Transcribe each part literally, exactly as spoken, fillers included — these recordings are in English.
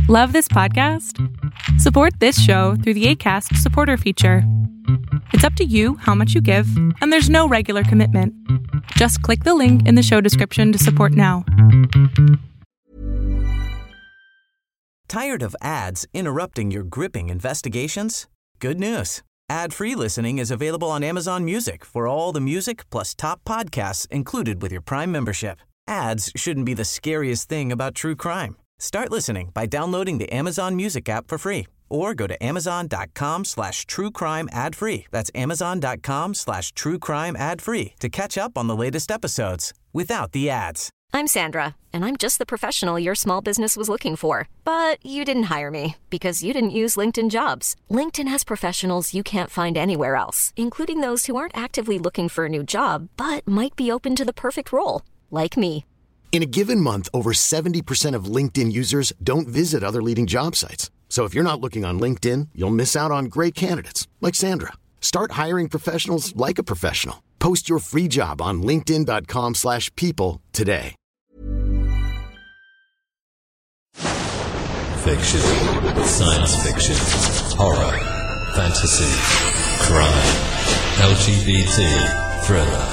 Love this podcast? Support this show through the Acast supporter feature. It's up to you how much you give, and there's no regular commitment. Just click the link in the show description to support now. Tired of ads interrupting your gripping investigations? Good news. Ad-free listening is available on Amazon Music for all the music plus top podcasts included with your Prime membership. Ads shouldn't be the scariest thing about true crime. Start listening by downloading the Amazon Music app for free or go to amazon.com slash true crime ad free. That's amazon.com slash true crime ad free to catch up on the latest episodes without the ads. I'm Sandra, and I'm just the professional your small business was looking for. But you didn't hire me because you didn't use LinkedIn Jobs. LinkedIn has professionals you can't find anywhere else, including those who aren't actively looking for a new job, but might be open to the perfect role, like me. In a given month, over seventy percent of LinkedIn users don't visit other leading job sites. So if you're not looking on LinkedIn, you'll miss out on great candidates like Sandra. Start hiring professionals like a professional. Post your free job on linkedin.com slash people today. Fiction, science fiction, horror, fantasy, crime, L G B T, thriller.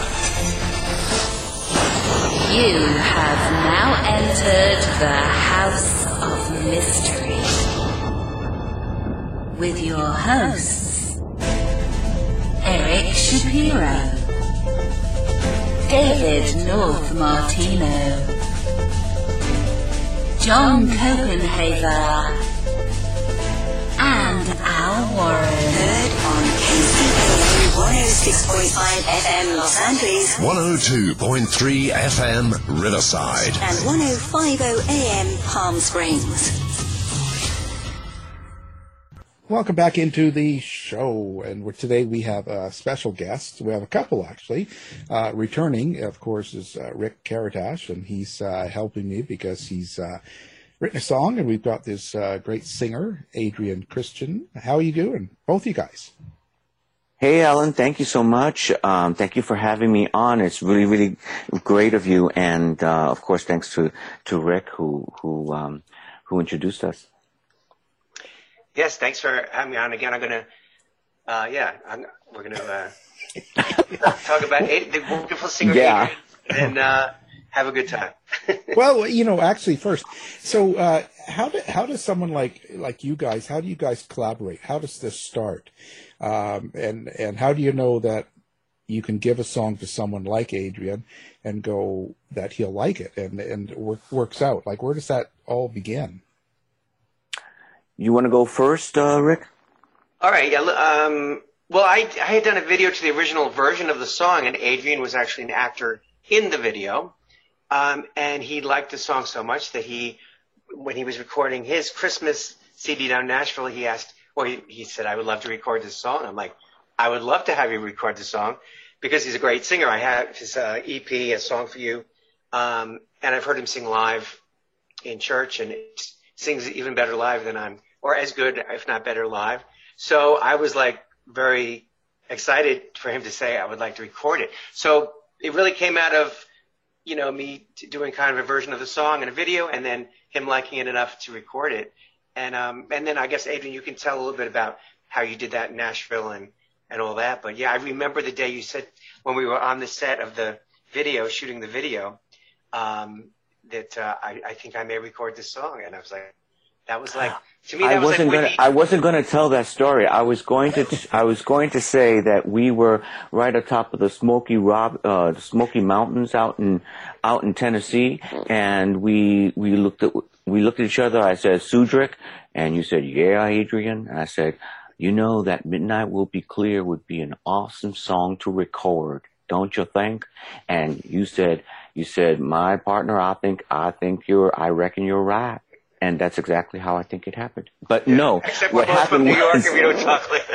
You have now entered the House of Mystery with your hosts, Eric Shapiro, David North Martino, John Copenhaver, and Al Warren. Heard on K C B A one oh six point five F M Los Angeles, one oh two point three F M Riverside, and one oh five point oh A M Palm Springs. Welcome back into the show, and we're, today we have a special guest. We have a couple, actually. Uh, returning, of course, is uh, Rick Karatash, and he's uh, helping me because he's uh, written a song, and we've got this uh, great singer, Adrian Christian. How are you doing, both you guys? Hey, Alan, thank you so much. Um, thank you for having me on. It's really, really great of you, and uh, of course, thanks to, to Rick who who um, who introduced us. Yes, thanks for having me on again. I'm gonna, uh, yeah, I'm, we're gonna uh, talk about eight, the wonderful singer, yeah. Adrian, and uh, have a good time. Well, you know, actually, first, so uh, how do, how does someone like like you guys? How do you guys collaborate? How does this start? Um, and and how do you know that you can give a song to someone like Adrian and go that he'll like it and and work, works out? Like, where does that all begin? You want to go first, uh, Rick? All right. Yeah. Um, well, I, I had done a video to the original version of the song, and Adrian was actually an actor in the video. Um, and he liked the song so much that he, when he was recording his Christmas C D down in Nashville, he asked, or he, he said, I would love to record this song. I'm like, I would love to have you record the song because he's a great singer. I have his uh, E P, A Song for You. Um, and I've heard him sing live in church, and it sings even better live than I'm, or as good, if not better, live. So I was like very excited for him to say I would like to record it. So it really came out of, you know, me doing kind of a version of the song and a video, and then him liking it enough to record it. And um, and then I guess, Adrian, you can tell a little bit about how you did that in Nashville and, and all that. But yeah, I remember the day you said when we were on the set of the video, shooting the video, um, that uh, I, I think I may record this song. And I was like, that was like, to me, that I was wasn't like gonna. Whitney. I wasn't gonna tell that story. I was going to. I was going to say that we were right atop of the Smoky Rob, uh, the Smoky Mountains out in out in Tennessee, and we we looked at we looked at each other. I said, Sudrick, and you said, yeah, Adrian. And I said, you know, that Midnight Will Be Clear would be an awesome song to record, don't you think? And you said, you said, my partner, I think, I think you're, I reckon you're right. And that's exactly how I think it happened. But yeah, no, except what we're both happened from New York was, and we don't talk like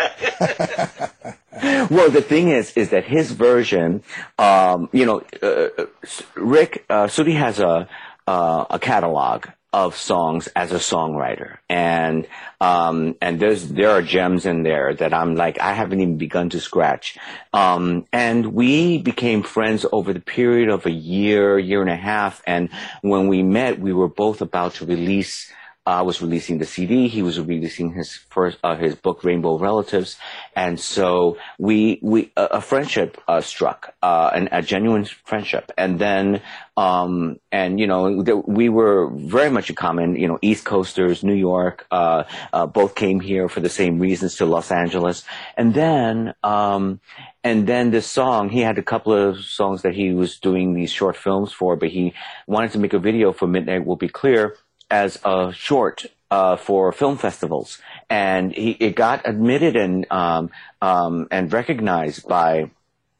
that. well, the thing is, is that his version, um, you know, uh, Rick, uh, Sudi has a, uh, a catalog of songs as a songwriter. And, um, and there's, there are gems in there that I'm like, I haven't even begun to scratch. Um, and we became friends over the period of a year, year and a half. And when we met, we were both about to release, I was releasing the C D. He was releasing his first, uh, his book, Rainbow Relatives. And so we, we, a, a friendship, uh, struck, uh, an, a genuine friendship. And then, um, and, you know, th- we were very much in common, you know, East Coasters, New York, uh, uh, both came here for the same reasons to Los Angeles. And then, um, and then this song, he had a couple of songs that he was doing these short films for, but he wanted to make a video for Midnight Will Be Clear as a short uh for film festivals, and he it got admitted and um um and recognized by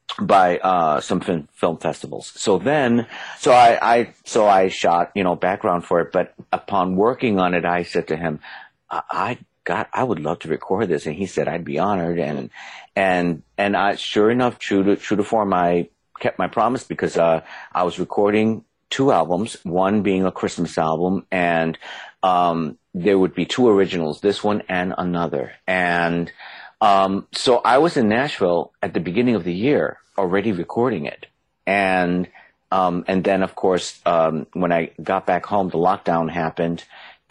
by uh some film, film festivals. So then so I I so I shot, you know, background for it, but upon working on it, I said to him, I, I got I would love to record this, and he said I'd be honored. And and and I sure enough, true to true to form, I kept my promise, because uh I was recording two albums, one being a Christmas album, and um there would be two originals, this one and another. And um so I was in Nashville at the beginning of the year already recording it. And um and then of course um when I got back home, the lockdown happened,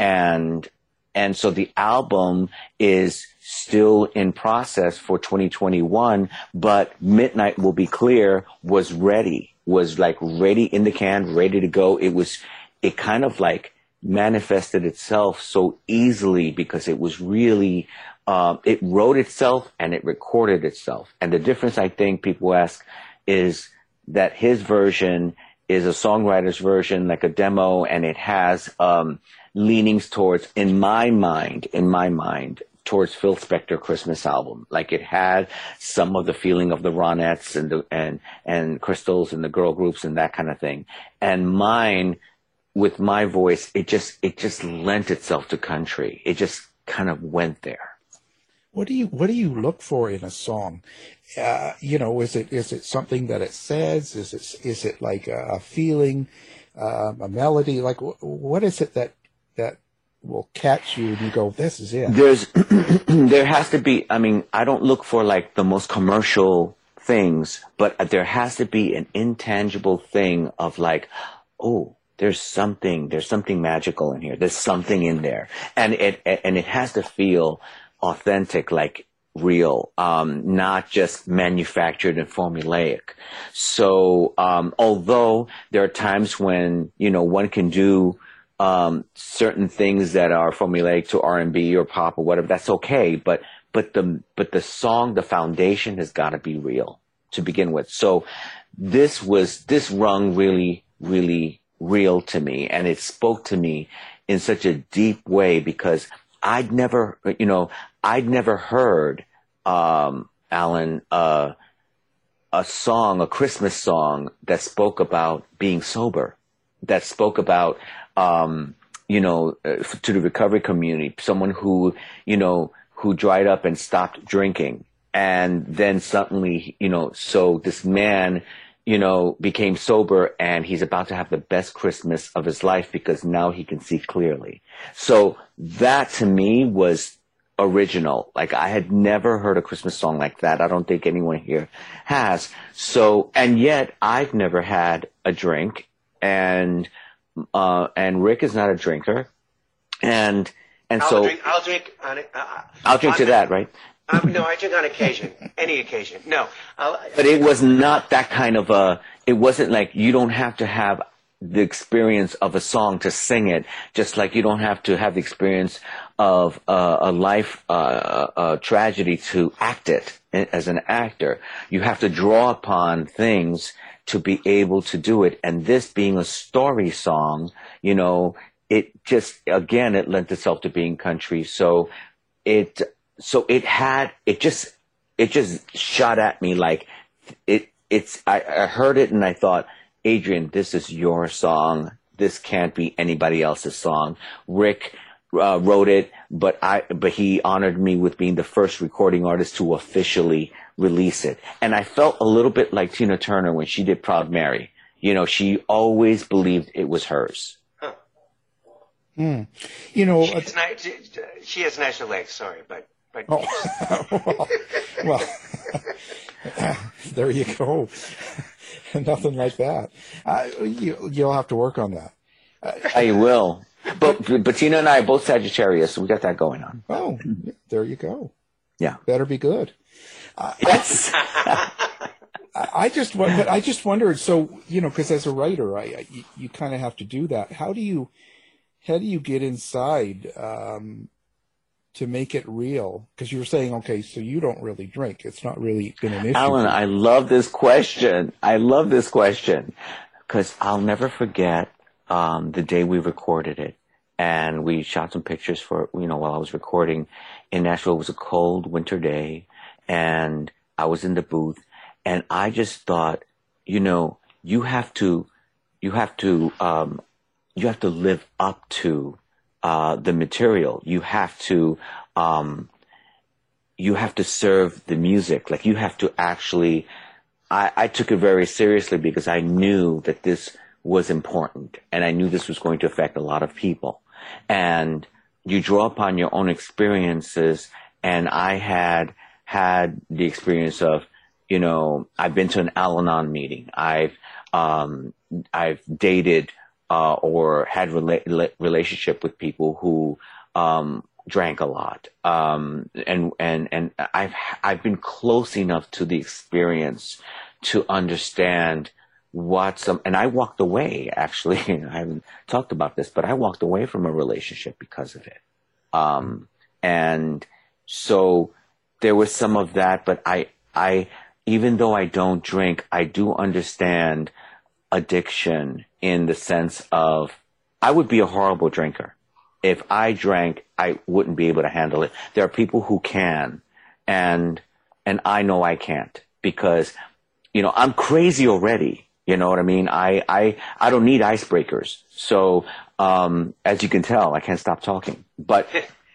and and so the album is still in process for twenty twenty-one, but Midnight Will Be Clear was ready. was like ready in the can, ready to go. It was, it kind of like manifested itself so easily, because it was really, um, it wrote itself and it recorded itself. And the difference, I think people ask, is that his version is a songwriter's version, like a demo, and it has, um, leanings towards, in my mind, in my mind, towards Phil Spector Christmas album. Like it had some of the feeling of the Ronettes and the, and, and Crystals and the girl groups and that kind of thing. And mine, with my voice, it just, it just lent itself to country. It just kind of went there. What do you, what do you look for in a song? Uh, you know, is it, is it something that it says? Is it, is it like a, a feeling, uh, a melody? Like wh- what is it that, that will catch you and you go, this is it? There's, there has to be, I mean, I don't look for like the most commercial things, but there has to be an intangible thing of like, oh, there's something, there's something magical in here. There's something in there. And it, and it has to feel authentic, like real, um, not just manufactured and formulaic. So, um, although there are times when, you know, one can do Um, certain things that are formulaic to R and B or pop or whatever, that's okay. But, but the, but the song, the foundation has got to be real to begin with. So this was, this rung really, really real to me. And it spoke to me in such a deep way, because I'd never, you know, I'd never heard, um, Alan, uh, a song, a Christmas song that spoke about being sober, that spoke about, Um, you know, uh, to the recovery community, someone who, you know, who dried up and stopped drinking. And then suddenly, you know, so this man, you know, became sober, and he's about to have the best Christmas of his life because now he can see clearly. So that to me was original. Like I had never heard a Christmas song like that. I don't think anyone here has. So, and yet I've never had a drink, and Uh, and Rick is not a drinker, and and I'll so drink, I'll drink on it. Uh, I'll drink on, to that, right? Um, no, I drink on occasion, any occasion. No, I'll, but it was not that kind of a. It wasn't like you don't have to have the experience of a song to sing it, just like you don't have to have the experience of uh, a life uh, a tragedy to act it as an actor. You have to draw upon things to be able to do it. And this being a story song, you know, it just, again, it lent itself to being country. So it, so it had, it just, it just shot at me like it, it's, I, I heard it and I thought, Adrian, this is your song. This can't be anybody else's song. Rick uh, wrote it, but I, but he honored me with being the first recording artist to officially release it. And I felt a little bit like Tina Turner when she did Proud Mary. You know, she always believed it was hers. Huh. Mm. You know, she has, nice, she has nicer legs. Sorry, but but. Oh, well, well there you go. Nothing like that. Uh, you, you'll have to work on that. I will. but Bettina and I are both Sagittarius, so we got that going on. Oh, there you go. Yeah. Better be good. Uh, Yes. I, I just, won- but I just wondered. So, you know, because as a writer, I, I you, you kind of have to do that. How do you, how do you get inside um, to make it real? Because you were saying, okay, so you don't really drink. It's not really been an issue. Alan, I love this question. I love this question because I'll never forget um, the day we recorded it. And we shot some pictures for, you know, while I was recording in Nashville. It was a cold winter day, and I was in the booth, and I just thought, you know, you have to, you have to, um, you have to live up to uh, the material. You have to, um, you have to serve the music. Like you have to actually. I, I took it very seriously because I knew that this was important, and I knew this was going to affect a lot of people. And you draw upon your own experiences. And I had had the experience of, you know, I've been to an Al-Anon meeting. I've, um, I've dated, uh, or had rela- relationship with people who, um, drank a lot. Um, and, and, and I've, I've been close enough to the experience to understand what some, and I walked away, actually, I haven't talked about this, but I walked away from a relationship because of it. Um, and so there was some of that, but I, I, even though I don't drink, I do understand addiction in the sense of I would be a horrible drinker. If I drank, I wouldn't be able to handle it. There are people who can, and, and I know I can't because, you know, I'm crazy already. You know what I mean? I, I, I don't need icebreakers. So, um, as you can tell, I can't stop talking, but,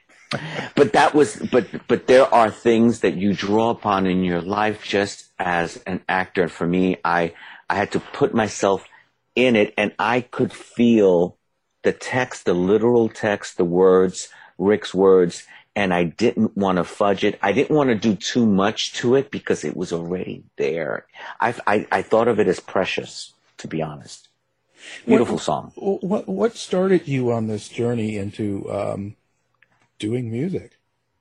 but that was, but, but there are things that you draw upon in your life just as an actor. And for me, I, I had to put myself in it, and I could feel the text, the literal text, the words, Rick's words, and I didn't want to fudge it. I didn't want to do too much to it because it was already there. I, I, I thought of it as precious, to be honest. Beautiful what, song. What, what started you on this journey into um, doing music?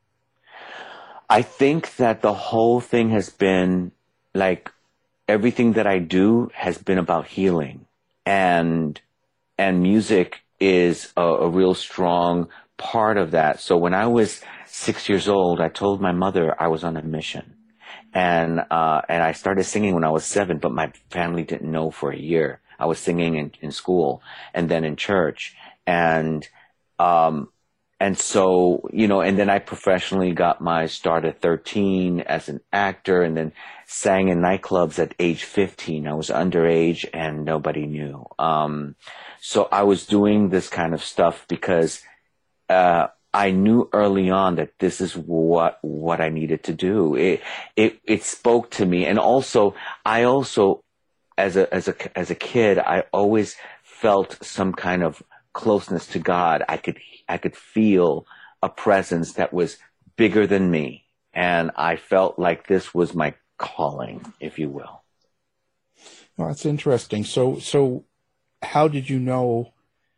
I think that the whole thing has been like everything that I do has been about healing, and and music is a, a real strong part of that. So when I was six years old, I told my mother I was on a mission, and uh, and I started singing when I was seven, but my family didn't know for a year. I was singing in, in school and then in church, and um, and so you know, and then I professionally got my start at thirteen as an actor, and then sang in nightclubs at age fifteen. I was underage and nobody knew. Um, so I was doing this kind of stuff because Uh, I knew early on that this is what what I needed to do. It it it spoke to me, and also I also, as a as a as a kid, I always felt some kind of closeness to God. I could I could feel a presence that was bigger than me, and I felt like this was my calling, if you will. Well, that's interesting. So so, how did you know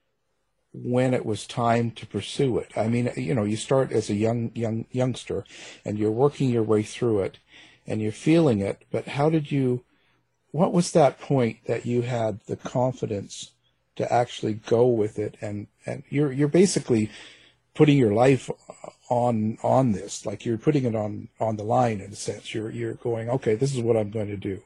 when it was time to pursue it? I mean, you know, you start as a young, young youngster and you're working your way through it and you're feeling it, but how did you, what was that point that you had the confidence to actually go with it? And, and you're, you're basically putting your life on, on this, like you're putting it on, on the line in a sense. You're, you're going, okay, this is what I'm going to do.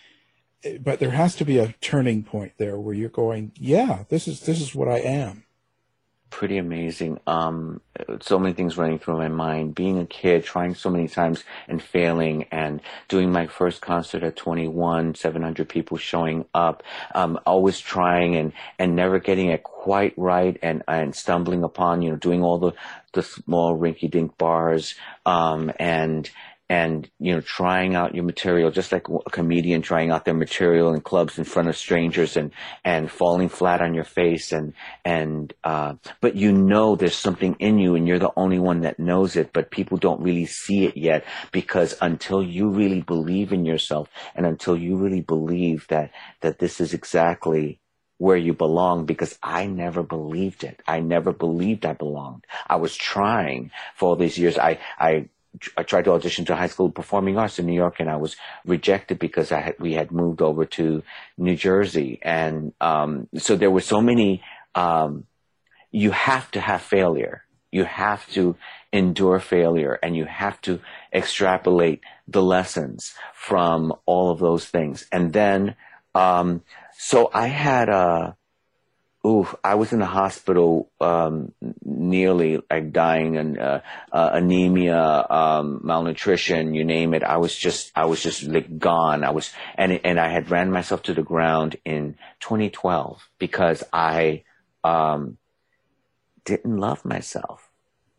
But there has to be a turning point there where you're going, yeah, this is, this is what I am. Pretty amazing. Um, so many things running through my mind. Being a kid, trying so many times and failing, and doing my first concert at twenty-one, seven hundred people showing up. Um, always trying and, and never getting it quite right, and, and stumbling upon, you know, doing all the, the small rinky-dink bars, um, and and, you know, trying out your material, just like a comedian trying out their material in clubs in front of strangers, and, and falling flat on your face. And, and, uh, but you know, there's something in you and you're the only one that knows it, but people don't really see it yet, because until you really believe in yourself and until you really believe that, that this is exactly where you belong, because I never believed it. I never believed I belonged. I was trying for all these years. I, I, I tried to audition to high school performing arts in New York, and I was rejected because I had, we had moved over to New Jersey. And, um, so there were so many, um, you have to have failure. You have to endure failure, and you have to extrapolate the lessons from all of those things. And then, um, so I had a, ooh, I was in the hospital, um, nearly like dying, and, uh, uh, anemia, um, malnutrition, you name it. I was just, I was just like gone. I was, and, and I had ran myself to the ground in twenty twelve because I, um, didn't love myself.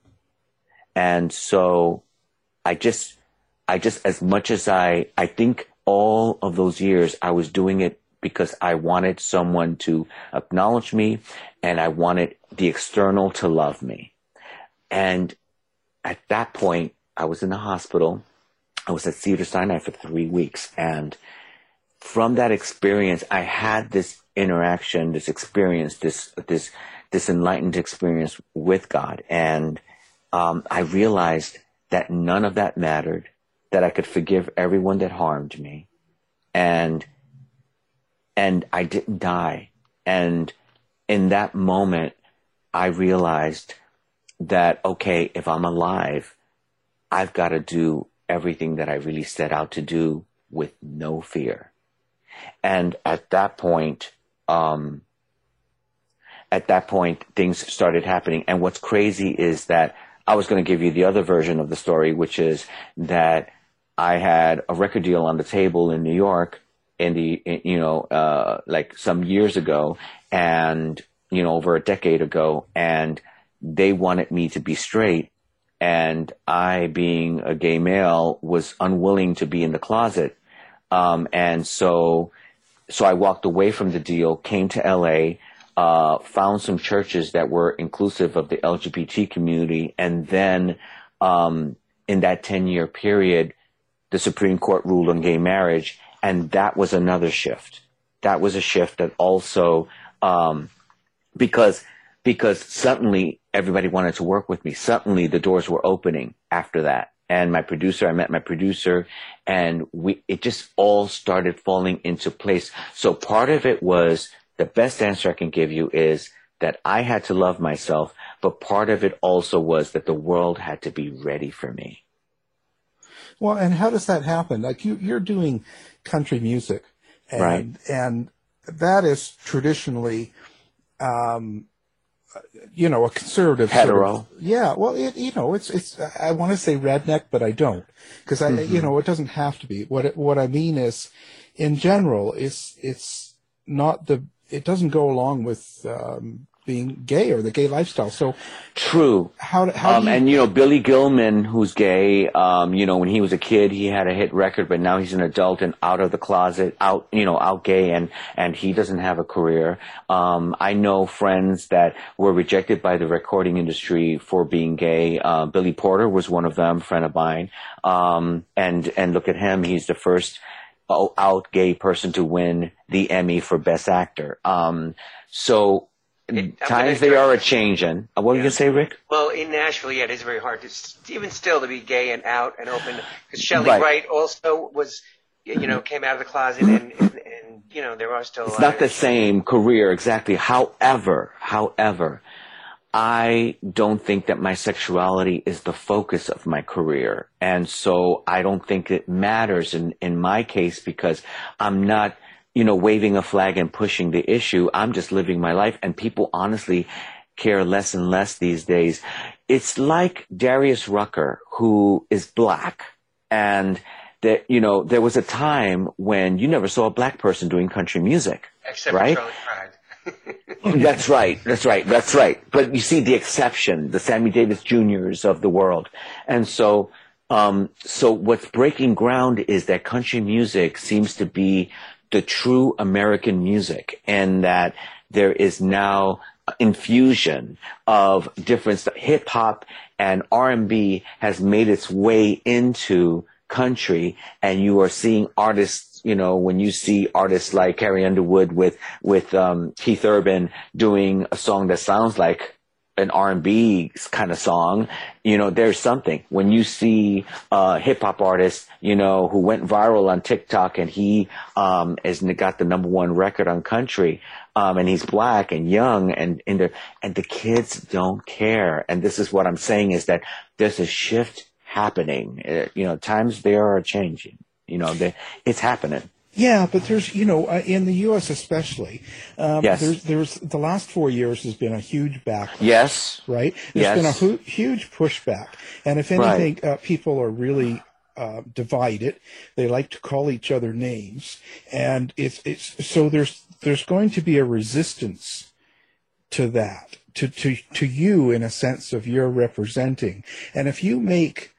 And so I just, I just, as much as I, I think all of those years I was doing it because I wanted someone to acknowledge me, and I wanted the external to love me. And at that point, I was in the hospital. I was at Cedars-Sinai for three weeks. And from that experience, I had this interaction, this experience, this, this, this enlightened experience with God. And um, I realized that none of that mattered, that I could forgive everyone that harmed me. And And I didn't die. And in that moment, I realized that, okay, if I'm alive, I've got to do everything that I really set out to do with no fear. And at that point, um, at that point, things started happening. And what's crazy is that I was going to give you the other version of the story, which is that I had a record deal on the table in New York in the, you know, uh, like some years ago, and, you know, over a decade ago, and they wanted me to be straight. And I, being a gay male, was unwilling to be in the closet. Um, and so, so I walked away from the deal, came to L A, uh, found some churches that were inclusive of the L G B T community. And then, um, in that ten year period, the Supreme Court ruled on gay marriage. And that was another shift. That was a shift that also, um, because, because suddenly everybody wanted to work with me. Suddenly the doors were opening after that. And my producer, I met my producer, and we, it just all started falling into place. So part of it was, the best answer I can give you is that I had to love myself, but part of it also was that the world had to be ready for me. Well, and how does that happen? Like you, you're doing country music, and right. and that is traditionally, um, you know, a conservative hetero. Sort of, yeah, well, it you know, it's it's I want to say redneck, but I don't, because I mm-hmm. you know, it doesn't have to be. What it, what I mean is, in general, it's it's not the it doesn't go along with um, being gay or the gay lifestyle. So true. How how um, do you... and you know, Billy Gilman, who's gay, um, you know, when he was a kid, he had a hit record, but now he's an adult and out of the closet, out, you know, out gay, and and he doesn't have a career. Um, I know friends that were rejected by the recording industry for being gay. Uh, Billy Porter was one of them, friend of mine. Um, and and look at him, he's the first out gay person to win the Emmy for Best Actor. Um, so. It, Times they are a changing. Uh, what yeah. were you gonna say, Rick? Well, in Nashville, yeah, it is very hard to even still to be gay and out and open. Because Shelley right. Wright also was, you know, came out of the closet, and, and, and you know, there are still. It's not the same career exactly. However, however, I don't think that my sexuality is the focus of my career, and so I don't think it matters in in my case, because I'm not, you know, waving a flag and pushing the issue. I'm just living my life, and people honestly care less and less these days. It's like Darius Rucker, who is black, and that, you know, there was a time when you never saw a black person doing country music, except right? for Charlie Pride. That's right. That's right. That's right. But you see the exception, the Sammy Davis Juniors of the world. And so, um, so what's breaking ground is that country music seems to be the true American music, and that there is now infusion of different stuff. Hip hop and R and B has made its way into country, and you are seeing artists artists, you know, when you see artists like Carrie Underwood with, with, um, Keith Urban doing a song that sounds like an R and B kind of song, you know, there's something. When you see a hip hop artist, you know, who went viral on TikTok and he, um, has got the number one record on country, um, and he's black and young and in there, and the kids don't care. And this is what I'm saying is that there's a shift happening. Uh, you know, times they are changing, you know, they, it's happening. Yeah, but there's, you know, uh, in the U S especially, um, yes. there's, there's, the last four years has been a huge backlash. Yes. Right? There's yes. been a hu- huge pushback. And if anything, right. uh, people are really uh, divided. They like to call each other names. And it's, it's, so there's, there's going to be a resistance to that, to, to, to you in a sense of you're representing. And if you make,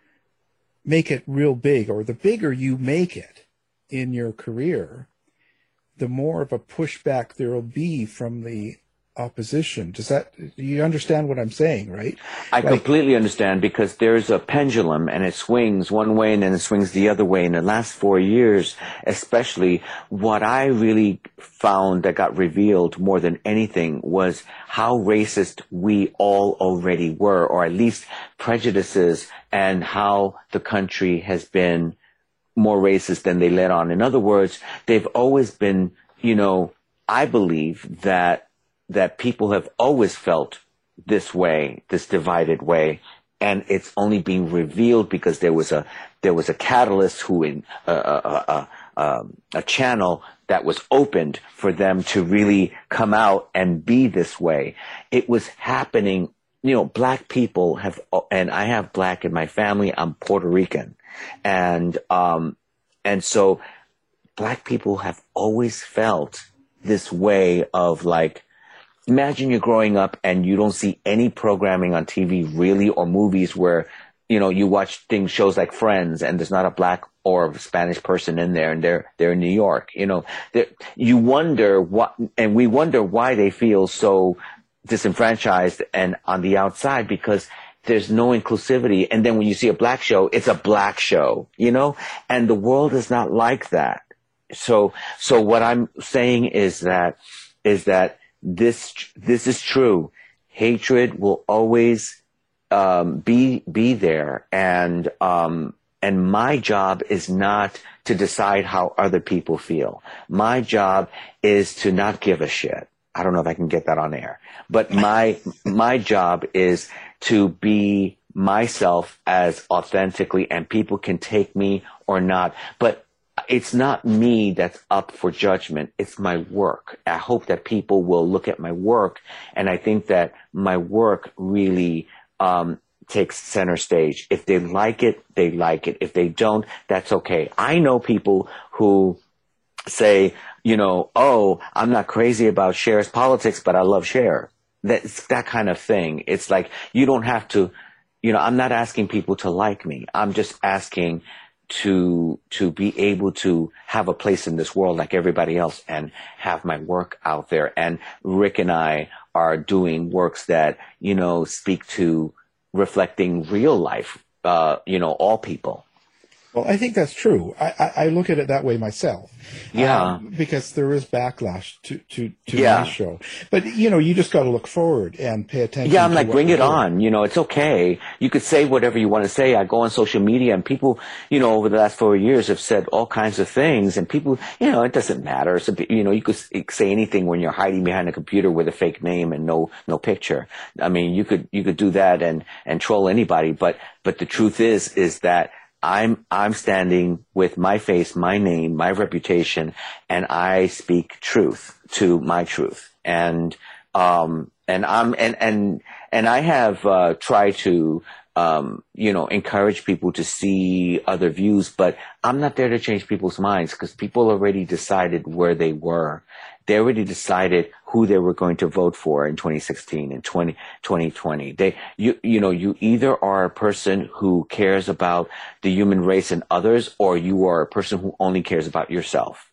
make it real big, or the bigger you make it in your career, the more of a pushback there will be from the opposition. Does that, do you understand what I'm saying, right? I like, completely understand, because there's a pendulum and it swings one way and then it swings the other way. In the last four years, especially, what I really found that got revealed more than anything was how racist we all already were, or at least prejudices, and how the country has been more racist than they let on. In other words, they've always been, you know, I believe that, that people have always felt this way, this divided way. And it's only being revealed because there was a, there was a catalyst who in, uh, uh, uh, uh, a channel that was opened for them to really come out and be this way. It was happening, you know, black people have, and I have black in my family. I'm Puerto Rican. And, um, and so black people have always felt this way of like, imagine you're growing up and you don't see any programming on T V really, or movies where, you know, you watch things, shows like Friends, and there's not a black or Spanish person in there, and they're, they're in New York, you know, you wonder what, and we wonder why they feel so disenfranchised and on the outside, because there's no inclusivity. And then when you see a black show, it's a black show, you know, and the world is not like that. So, so what I'm saying is that, is that this, this is true. Hatred will always, um, be, be there. And, um, and my job is not to decide how other people feel. My job is to not give a shit. I don't know if I can get that on air, but my, my job is to be myself as authentically, and people can take me or not, but it's not me that's up for judgment. It's my work. I hope that people will look at my work, and I think that my work really, um, takes center stage. If they like it, they like it. If they don't, that's okay. I know people who say, you know, oh, I'm not crazy about Cher's politics, but I love Cher. That's that kind of thing. It's like, you don't have to, you know, I'm not asking people to like me. I'm just asking to, to be able to have a place in this world like everybody else and have my work out there. And Rick and I are doing works that, you know, speak to reflecting real life, uh, you know, all people. Well, I think that's true. I, I, I look at it that way myself. Yeah. Um, because there is backlash to, to, to yeah. my show. But, you know, you just got to look forward and pay attention. Yeah, I'm to like, what bring it doing. on. You know, it's okay. You could say whatever you want to say. I go on social media, and people, you know, over the last four years have said all kinds of things, and people, you know, it doesn't matter. So, you know, you could say anything when you're hiding behind a computer with a fake name and no, no picture. I mean, you could, you could do that and, and troll anybody. But, but the truth is, is that I'm, I'm standing with my face, my name, my reputation, and I speak truth to my truth. And, um, and I'm, and, and, and I have, uh, tried to, um, you know, encourage people to see other views, but I'm not there to change people's minds, because people already decided where they were. They already decided who they were going to vote for in twenty sixteen and twenty twenty. They, you, you know, you either are a person who cares about the human race and others, or you are a person who only cares about yourself.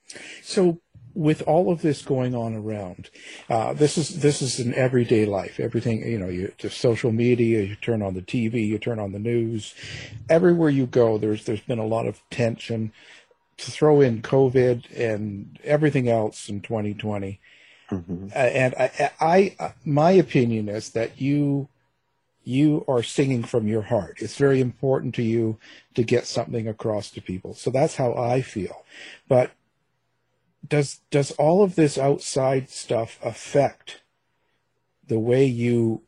So, with all of this going on around, uh, this is this is an everyday life. Everything, you know, you to social media, you turn on the T V, you turn on the news. Everywhere you go, there's there's been a lot of tension. to throw in COVID and everything else in twenty twenty. Mm-hmm. Uh, and I, I, I, my opinion is that you, you are singing from your heart. It's very important to you to get something across to people. So that's how I feel. But does, does all of this outside stuff affect the way you,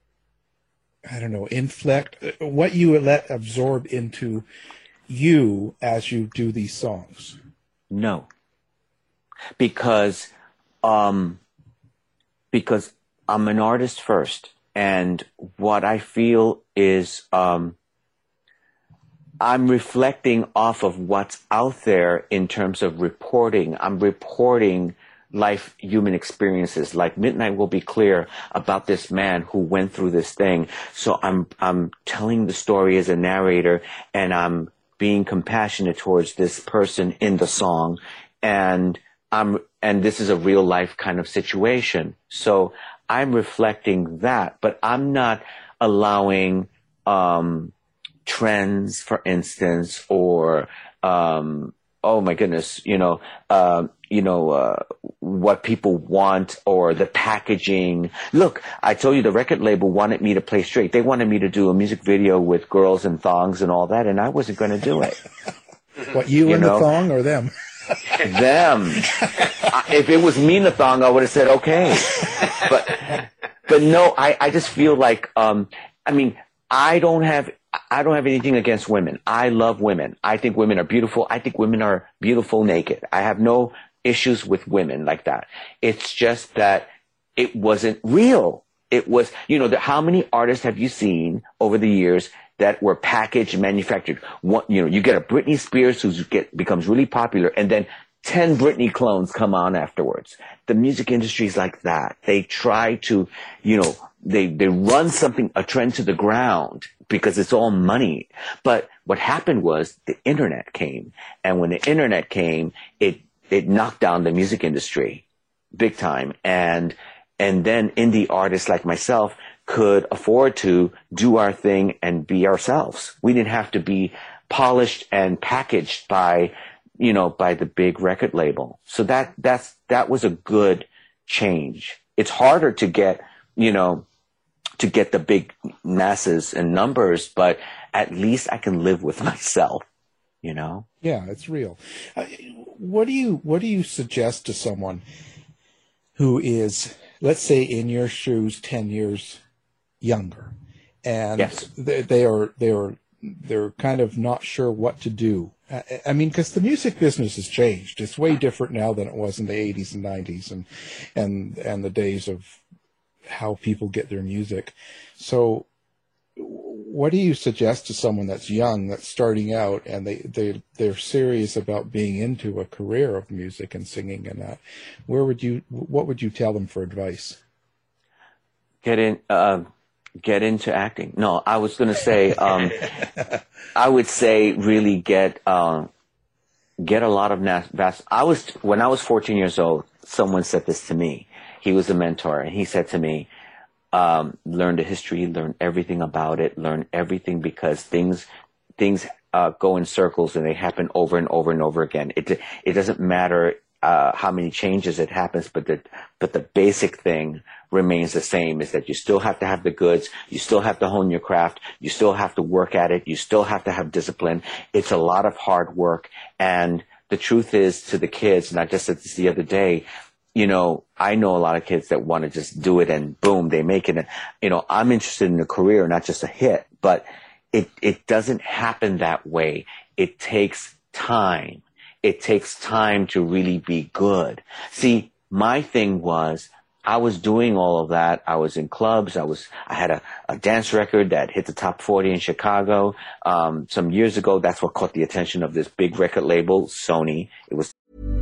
I don't know, inflect, what you let absorb into you as you do these songs? No. Because, um, because I'm an artist first. And what I feel is, um, I'm reflecting off of what's out there in terms of reporting. I'm reporting life, human experiences. Like Midnight Will Be Clear about this man who went through this thing. So I'm, I'm telling the story as a narrator, and I'm being compassionate towards this person in the song. And I'm, and this is a real life kind of situation. So I'm reflecting that, but I'm not allowing, um, trends, for instance, or, um, oh my goodness, you know, uh, you know, uh, what people want or the packaging. Look, I told you the record label wanted me to play straight. They wanted me to do a music video with girls and thongs and all that, and I wasn't going to do it. What, you, you in know? The thong or them? Them. I, if it was me in the thong, I would have said okay. But, but no, I, I just feel like, um, I mean, I don't have, I don't have anything against women. I love women. I think women are beautiful. I think women are beautiful naked. I have no issues with women like that. It's just that it wasn't real. It was, you know, the, how many artists have you seen over the years that were packaged and manufactured? One, you know, you get a Britney Spears who get, becomes really popular, and then ten Britney clones come on afterwards. The music industry is like that. They try to, you know, they, they run something, a trend to the ground because it's all money. But what happened was the internet came. And when the internet came, it, it knocked down the music industry big time. And, and then indie artists like myself could afford to do our thing and be ourselves. We didn't have to be polished and packaged by, you know, by the big record label. So that, that's, that was a good change. It's harder to get, you know, to get the big masses and numbers, but at least I can live with myself, you know? Yeah, it's real. Uh, what do you, what do you suggest to someone who is, let's say, in your shoes ten years younger, and yes. they, they are, they are, they're kind of not sure what to do? I, I mean, because the music business has changed. It's way different now than it was in the eighties and nineties and, and, and the days of how people get their music. So what do you suggest to someone that's young, that's starting out, and they, they, they're serious about being into a career of music and singing and that? Where would you, what would you tell them for advice? Get in, uh, get into acting. No, I was going to say, um, I would say really get, um, get a lot of vast. I was, when I was fourteen years old, someone said this to me. He was a mentor, and he said to me, um, learn the history, learn everything about it, learn everything, because things, things, uh, go in circles and they happen over and over and over again. It, it doesn't matter, uh, how many changes it happens, but the, but the basic thing remains the same, is that you still have to have the goods. You still have to hone your craft. You still have to work at it. You still have to have discipline. It's a lot of hard work. And the truth is, to the kids, and I just said this the other day, you know, I know a lot of kids that want to just do it and boom, they make it. And, you know, I'm interested in a career, not just a hit, but it, it doesn't happen that way. It takes time. It takes time to really be good. See, my thing was, I was doing all of that. I was in clubs. I was, I had a, a dance record that hit the top forty in Chicago. Um, some years ago, that's what caught the attention of this big record label, Sony. It was.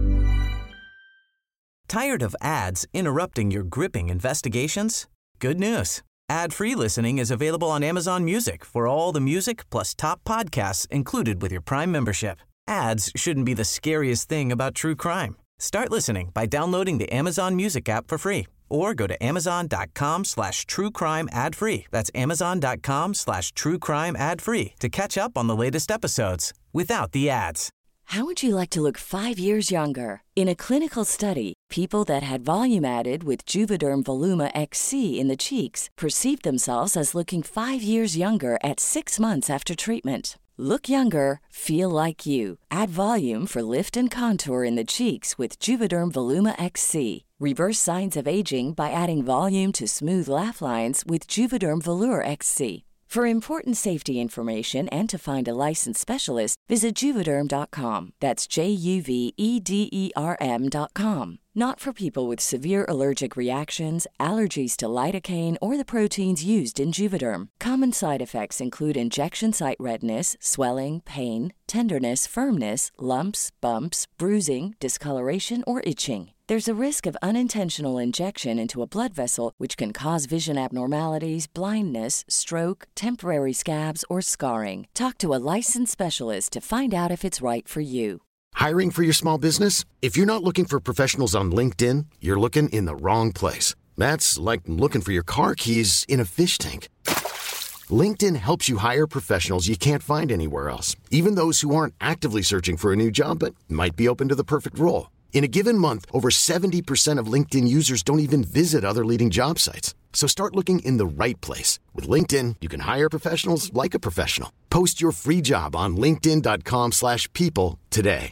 Tired of ads interrupting your gripping investigations? Good news. Ad-free listening is available on Amazon Music for all the music plus top podcasts included with your Prime membership. Ads shouldn't be the scariest thing about true crime. Start listening by downloading the Amazon Music app for free, or go to amazon.com slash true crime ad free. That's amazon.com slash true crime ad free to catch up on the latest episodes without the ads. How would you like to look five years younger? In a clinical study, people that had volume added with Juvederm Voluma X C in the cheeks perceived themselves as looking five years younger at six months after treatment. Look younger, feel like you. Add volume for lift and contour in the cheeks with Juvederm Voluma X C. Reverse signs of aging by adding volume to smooth laugh lines with Juvederm Volure X C. For important safety information and to find a licensed specialist, visit Juvederm dot com. That's J U V E D E R M dot com. Not for people with severe allergic reactions, allergies to lidocaine, or the proteins used in Juvederm. Common side effects include injection site redness, swelling, pain, tenderness, firmness, lumps, bumps, bruising, discoloration, or itching. There's a risk of unintentional injection into a blood vessel, which can cause vision abnormalities, blindness, stroke, temporary scabs, or scarring. Talk to a licensed specialist to find out if it's right for you. Hiring for your small business? If you're not looking for professionals on LinkedIn, you're looking in the wrong place. That's like looking for your car keys in a fish tank. LinkedIn helps you hire professionals you can't find anywhere else, even those who aren't actively searching for a new job but might be open to the perfect role. In a given month, over seventy percent of LinkedIn users don't even visit other leading job sites. So start looking in the right place. With LinkedIn, you can hire professionals like a professional. Post your free job on linkedin dot com slash people today.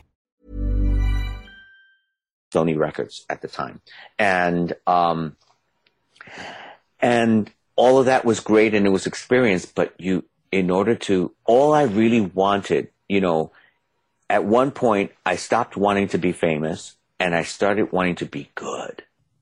Sony Records at the time. And, um, and all of that was great and it was experience, but you, in order to, all I really wanted, you know, at one point, I stopped wanting to be famous and I started wanting to be good.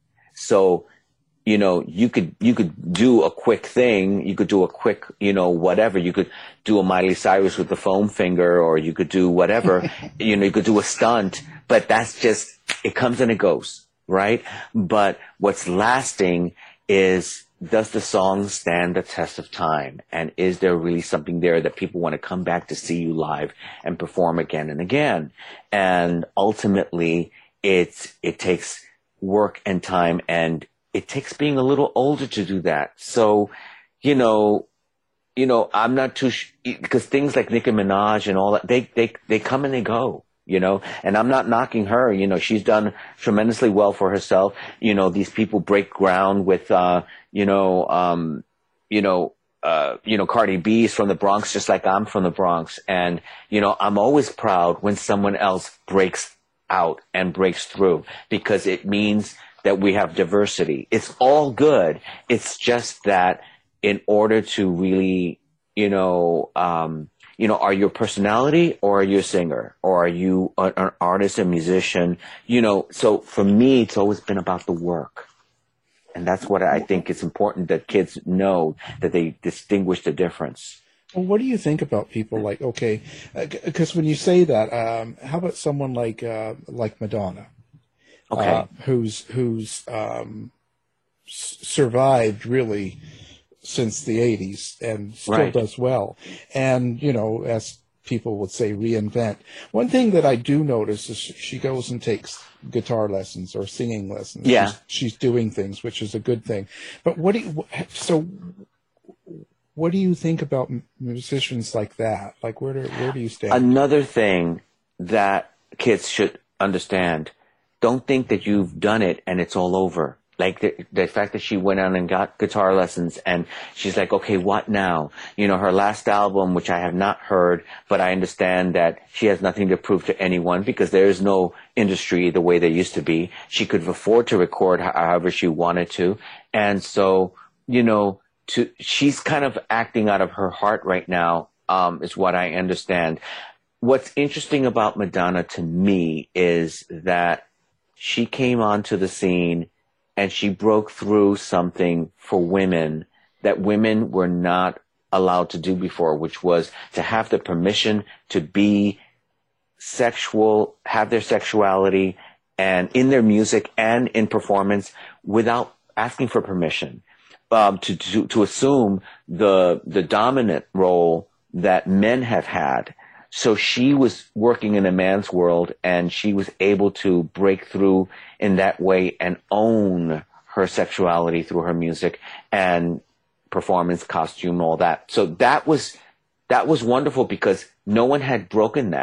So, you know, you could, you could do a quick thing. You could do a quick, you know, whatever. You could do a Miley Cyrus with the foam finger, or you could do whatever, you know, you could do a stunt, but that's just, it comes and it goes, right? But what's lasting is, does the song stand the test of time? And is there really something there that people want to come back to see you live and perform again and again? And ultimately, it's, it takes work and time, and it takes being a little older to do that. So, you know, you know, I'm not too, sh- because things like Nicki Minaj and all that, they, they, they come and they go. You know, and I'm not knocking her. You know, she's done tremendously well for herself. You know, these people break ground with, uh, you know, um, you know, uh, you know, Cardi B is from the Bronx, just like I'm from the Bronx. And, you know, I'm always proud when someone else breaks out and breaks through, because it means that we have diversity. It's all good. It's just that in order to really, you know, um, you know, are you a personality or are you a singer, or are you an, an artist, a musician? You know, so for me, it's always been about the work. And that's what I think it's important that kids know, that they distinguish the difference. Well, what do you think about people like, okay, because uh, when you say that, um, how about someone like, uh, like Madonna, okay, uh, who's, who's, um, s- survived really since the eighties and still right. does well. And, you know, as people would say, reinvent. One thing that I do notice is she goes and takes guitar lessons or singing lessons. Yeah. She's, she's doing things, which is a good thing. But what do you, so what do you think about musicians like that? Like, where do, where do you stand? Another thing that kids should understand, don't think that you've done it and it's all over. Like the, the fact that she went out and got guitar lessons and she's like, okay, what now? You know, her last album, which I have not heard, but I understand that she has nothing to prove to anyone because there is no industry the way there used to be. She could afford to record however she wanted to. And so, you know, to, she's kind of acting out of her heart right now, um, is what I understand. What's interesting about Madonna to me is that she came onto the scene and she broke through something for women that women were not allowed to do before, which was to have the permission to be sexual, have their sexuality and in their music and in performance without asking for permission, um, to, to, to assume the, the dominant role that men have had. So she was working in a man's world and she was able to break through in that way and own her sexuality through her music and performance, costume, all that. So that was, that was wonderful because no one had broken that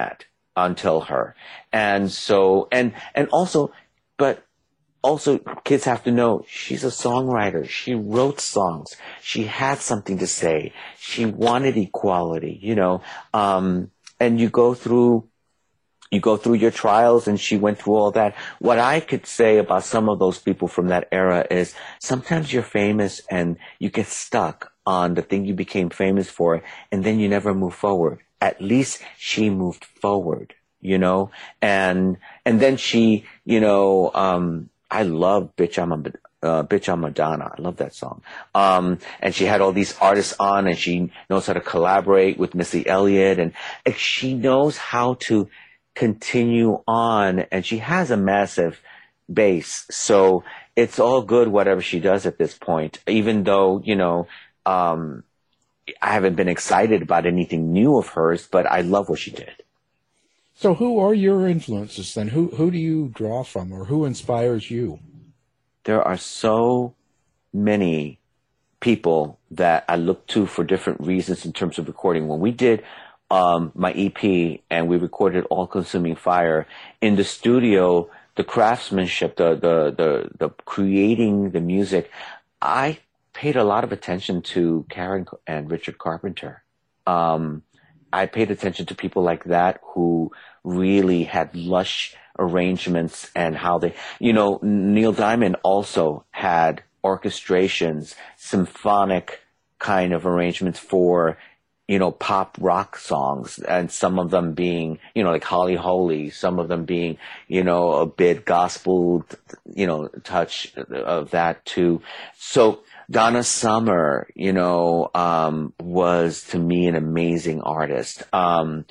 until her. And so, and, and also, but also kids have to know she's a songwriter. She wrote songs. She had something to say. She wanted equality, you know, um, and you go through, you go through your trials, and she went through all that. What I could say about some of those people from that era is sometimes you're famous and you get stuck on the thing you became famous for, and then you never move forward. At least she moved forward, you know, and, and then she, you know, um, I love Bitch I'm a, uh, Bitch I'm Madonna. I love that song. Um, and she had all these artists on, and she knows how to collaborate with Missy Elliott, and, and she knows how to continue on, and she has a massive base. So it's all good, whatever she does at this point, even though, you know, um, I haven't been excited about anything new of hers, but I love what she did. So who are your influences then? Who who do you draw from, or who inspires you? There are so many people that I look to for different reasons in terms of recording. When we did um, my E P and we recorded All Consuming Fire in the studio, the craftsmanship, the the the, the creating the music, I paid a lot of attention to Karen and Richard Carpenter. Um, I paid attention to people like that who really had lush arrangements, and how they, you know, Neil Diamond also had orchestrations, symphonic kind of arrangements for, you know, pop rock songs, and some of them being, you know, like Holly Holy, some of them being, you know, a bit gospel, you know, touch of that too. So Donna Summer, you know, um, was to me an amazing artist. Um,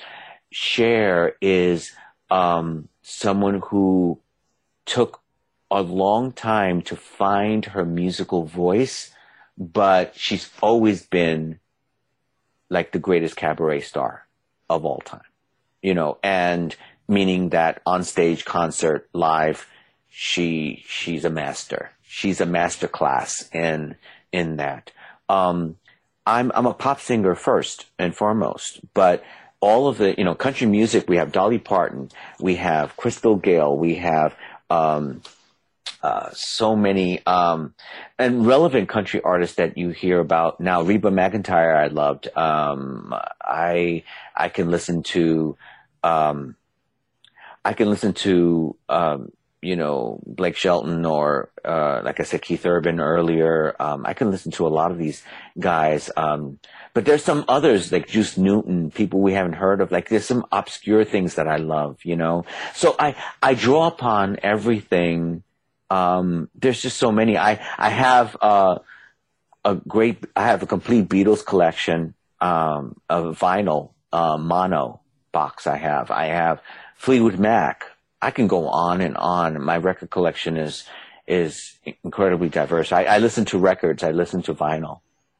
Cher is um, someone who took a long time to find her musical voice, but she's always been like the greatest cabaret star of all time, you know, and meaning that on stage, concert, live, she she's a master. She's a master class in in that. Um, I'm I'm a pop singer first and foremost, but all of the, you know, country music, we have Dolly Parton, we have Crystal Gayle, we have um, uh, so many um, and relevant country artists that you hear about now. Reba McEntire, I loved. Um, I I can listen to um, I can listen to um, you know, Blake Shelton, or uh, like I said, Keith Urban earlier. Um, I can listen to a lot of these guys. Um, but there's some others like Juice Newton, people we haven't heard of. Like there's some obscure things that I love, you know. So I I draw upon everything. Um, there's just so many. I I have uh, a great. I have a complete Beatles collection um, of vinyl uh, mono box. I have. I have Fleetwood Mac. I can go on and on. My record collection is is incredibly diverse. I, I listen to records. I listen to vinyl.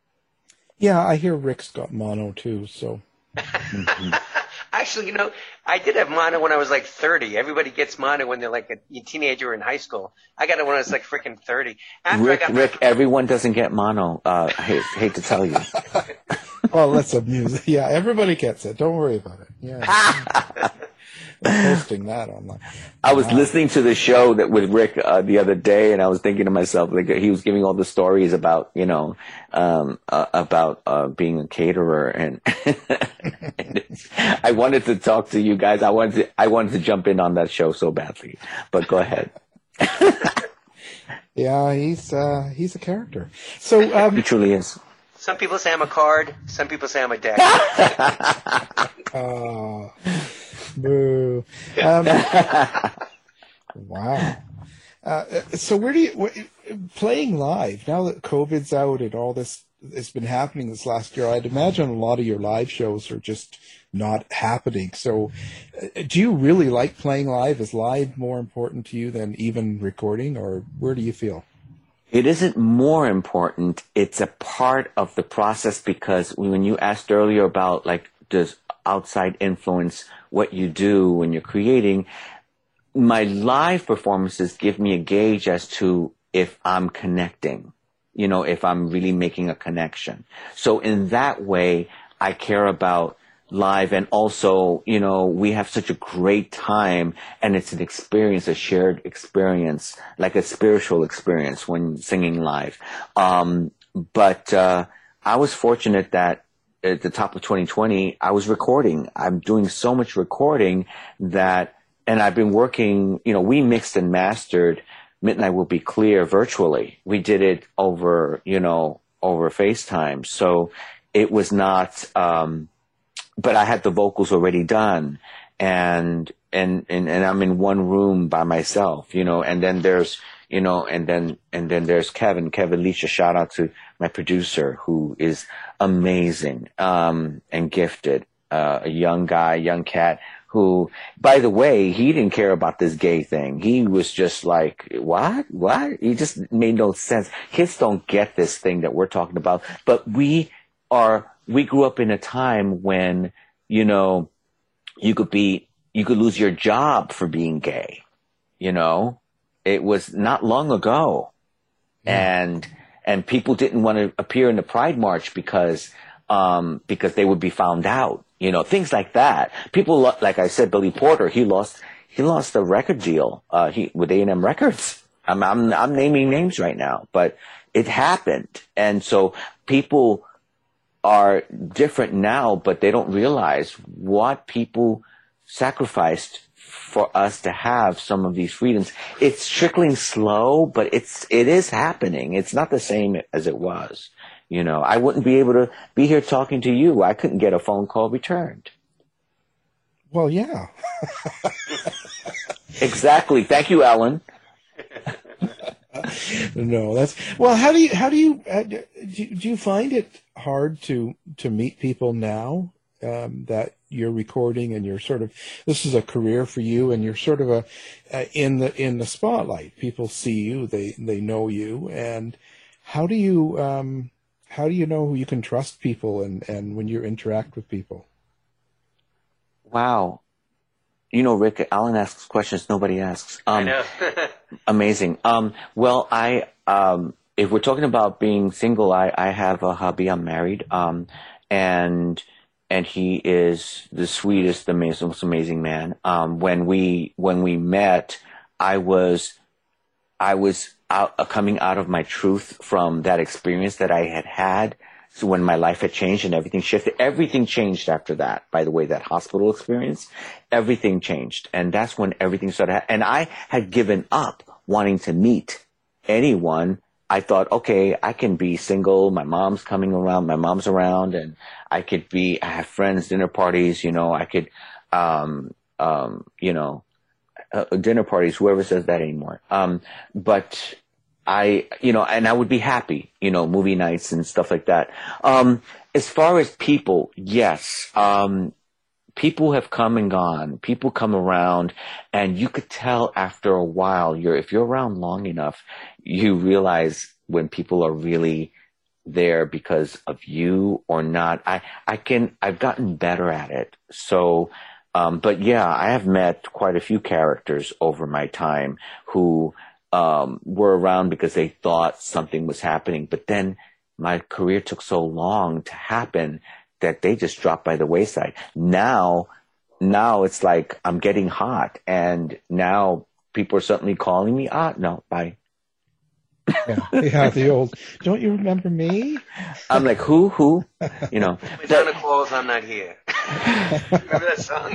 Yeah, I hear Rick's got mono too. So, mm-hmm. Actually, you know, I did have mono when I was like thirty. Everybody gets mono when they're like a teenager or in high school. I got it when I was like freaking thirty. After Rick, I got Rick, everyone doesn't get mono. Uh, I hate, hate to tell you. Well, that's amusing. Yeah, everybody gets it. Don't worry about it. Yeah. I'm posting that online. I was wow. listening to the show that with Rick uh, the other day, and I was thinking to myself, like he was giving all the stories about, you know, um, uh, about uh, being a caterer, and, and I wanted to talk to you guys. I wanted to, I wanted to jump in on that show so badly, but go ahead. Yeah, he's uh, he's a character. So um, he truly is. Some people say I'm a card. Some people say I'm a deck. Oh. Boo. Um, wow. Uh, so where do you, wh- playing live, now that COVID's out and all this has been happening this last year, I'd imagine a lot of your live shows are just not happening. So uh, do you really like playing live? Is live more important to you than even recording, or where do you feel? It isn't more important. It's a part of the process, because when you asked earlier about like, does outside influence what you do when you're creating, my live performances give me a gauge as to if I'm connecting, you know, if I'm really making a connection. So in that way, I care about live. And also, you know, we have such a great time, and it's an experience, a shared experience, like a spiritual experience when singing live. Um, but, uh, I was fortunate that at the top of twenty twenty, I was recording. I'm doing so much recording that, and I've been working, you know, we mixed and mastered Midnight Will Be Clear virtually. We did it over, you know, over FaceTime. So it was not, um, but I had the vocals already done, and, and, and, and I'm in one room by myself, you know, and then there's, you know, and then, and then there's Kevin, Kevin Leach, a shout out to my producer, who is amazing, um, and gifted, uh, a young guy, young cat, who, by the way, he didn't care about this gay thing. He was just like, what? What? He just made no sense. Kids don't get this thing that we're talking about. But we are, we grew up in a time when, you know, you could be, you could lose your job for being gay. You know, it was not long ago. Yeah. And, and people didn't want to appear in the Pride March because, um, because they would be found out. You know, things like that. People, like I said, Billy Porter, he lost, he lost a record deal, uh, he, with A and M Records. I'm, I'm, I'm naming names right now, but it happened. And so people are different now, but they don't realize what people sacrificed for us to have some of these freedoms. It's trickling slow, but it's, it is happening. It's not the same as it was. You know, I wouldn't be able to be here talking to you. I couldn't get a phone call returned. Well, yeah. Exactly. Thank you, Ellen. No, that's, well, how do you, how do you, uh, do, do you find it hard to, to meet people now, um, that you're recording and you're sort of, this is a career for you and you're sort of a, uh, in the, in the spotlight. People see you, they, they know you. And how do you, um, how do you know who you can trust people and, and when you interact with people? Wow. You know, Rick, Alan asks questions nobody asks. Um, I know. Amazing. Um, well, I, um, if we're talking about being single, I, I have a hubby. I'm married. Um, and, and he is the sweetest, the most, most amazing man. Um, when we, when we met, I was, I was out, uh, coming out of my truth from that experience that I had had. So when my life had changed and everything shifted, everything changed after that. By the way, that hospital experience, everything changed. And that's when everything started. And I had given up wanting to meet anyone. I thought, okay, I can be single. My mom's coming around. My mom's around, and I could be, I have friends, dinner parties, you know, I could, um, um, you know, uh, dinner parties, whoever says that anymore. Um, but I, you know, and I would be happy, you know, movie nights and stuff like that. Um, as far as people, yes, um, people have come and gone. People come around, and you could tell after a while, you're, if you're around long enough, you realize when people are really there because of you or not. I, I can, I've gotten better at it. So, um, but yeah, I have met quite a few characters over my time who, um, were around because they thought something was happening. But then my career took so long to happen that they just dropped by the wayside. Now, now it's like I'm getting hot, and now people are suddenly calling me. Ah, no, bye. Yeah, yeah, the old, don't you remember me? I'm like, who, who? You know. When Donna calls, I'm not here. Remember that song?